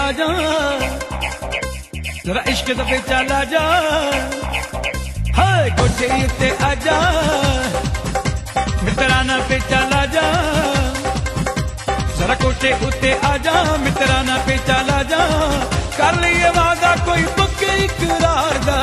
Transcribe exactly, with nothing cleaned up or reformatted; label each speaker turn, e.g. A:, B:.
A: आ जा, जरा इश्क दे चला जा, हाय कोठे उत्ते आ जा, मित्राना पे चला जा, जरा कोठे उत्ते आ जा, मित्राना पे चला जा, कर लिए वादा कोई पक्के इकरार दा,